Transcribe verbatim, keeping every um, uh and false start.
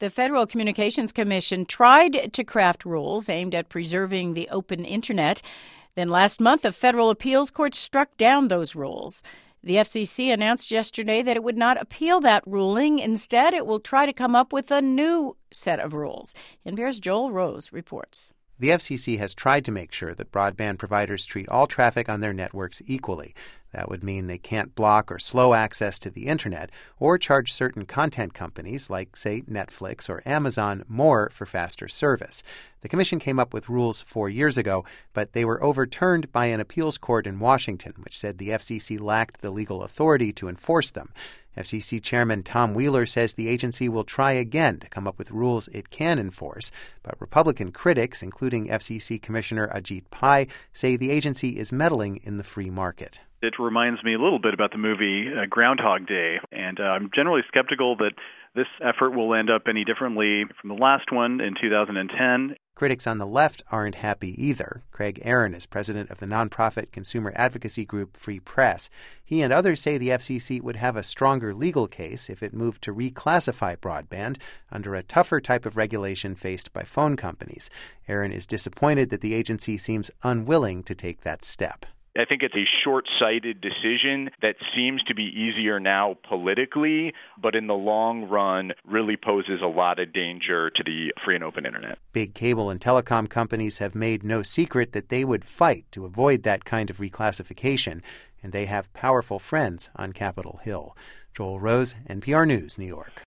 The Federal Communications Commission tried to craft rules aimed at preserving the open Internet. Then last month, a federal appeals court struck down those rules. The F C C announced yesterday that it would not appeal that ruling. Instead, it will try to come up with a new set of rules. N P R's Joel Rose reports. The F C C has tried to make sure that broadband providers treat all traffic on their networks equally. That would mean they can't block or slow access to the Internet or charge certain content companies like, say, Netflix or Amazon more for faster service. The commission came up with rules four years ago, but they were overturned by an appeals court in Washington, which said the F C C lacked the legal authority to enforce them. F C C Chairman Tom Wheeler says the agency will try again to come up with rules it can enforce. But Republican critics, including F C C Commissioner Ajit Pai, say the agency is meddling in the free market. It reminds me a little bit about the movie uh, Groundhog Day, and uh, I'm generally skeptical that this effort will end up any differently from the last one in two thousand ten. Critics on the left aren't happy either. Craig Aaron is president of the nonprofit consumer advocacy group Free Press. He and others say the F C C would have a stronger legal case if it moved to reclassify broadband under a tougher type of regulation faced by phone companies. Aaron is disappointed that the agency seems unwilling to take that step. I think it's a short-sighted decision that seems to be easier now politically, but in the long run really poses a lot of danger to the free and open Internet. Big cable and telecom companies have made no secret that they would fight to avoid that kind of reclassification, and they have powerful friends on Capitol Hill. Joel Rose, N P R News, New York.